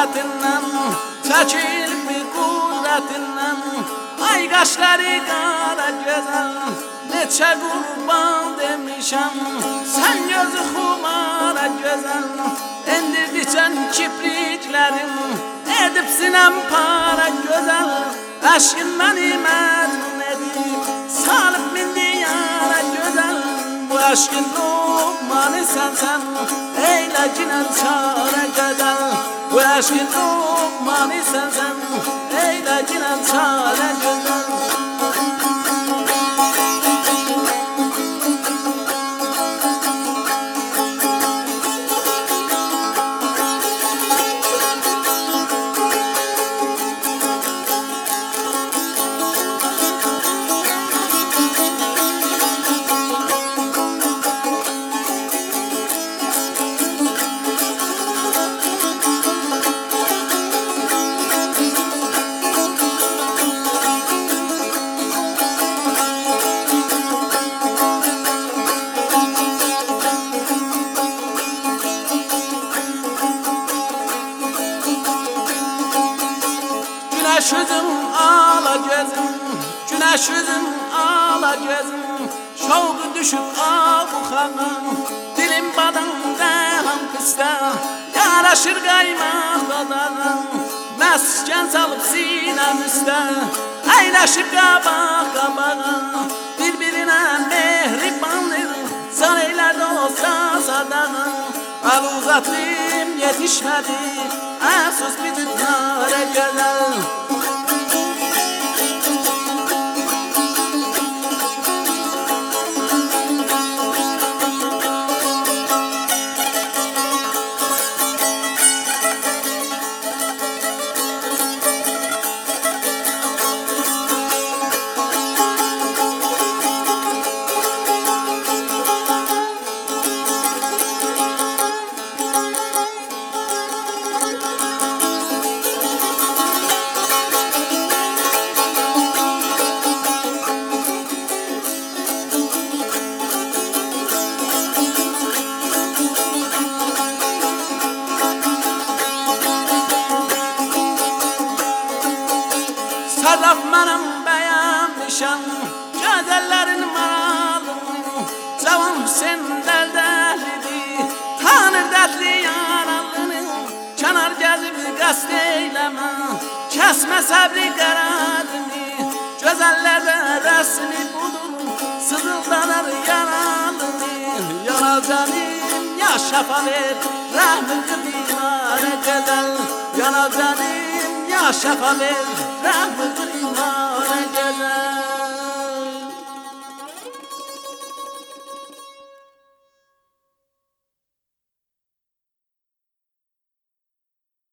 suretinden, çekilip bir kudretinden. Ay kaşları kara güzel, neçe kurban demişem. Sen gözü humara güzel, indirdikçen kipriklerim, edip sinem para güzel. Aşkın beni mecnun edip, salıp bindi yara güzel. Bu aşkın lokmanı sensen, eyle cinen çare güzel. Bu aşkın lokmanı sensen, eyle cinen çare güzel. Güneş yüzüm ağla gözüm, güneş yüzüm ağla gözüm. Şovku düşüp avukanım, dilim badında ham pista. Yaraşır kaymak dadanım, mesken salıp sinem üstte. Eyleşip kabak kabağa, birbirine mehribandır. Saraylar olsa sadağa, al uzatayım yetişmedi. Sus bir dünyaya güzel. Sarraf mənim beğenmişəm, gözəllərin maralını. Cavan Hüseyin dəldəlidir, tanır dərdli yaralını. Kənar gəzib qəsd eyləmə, kəsmə səbri qərarını. Gözəllərdə rəsmi budur, sızıldanar yaralını. Yanar canım, yaşa ver, rəhmin qıdimara gözəl. Yanar canım, yaşa ver, rəhmin qıdimara.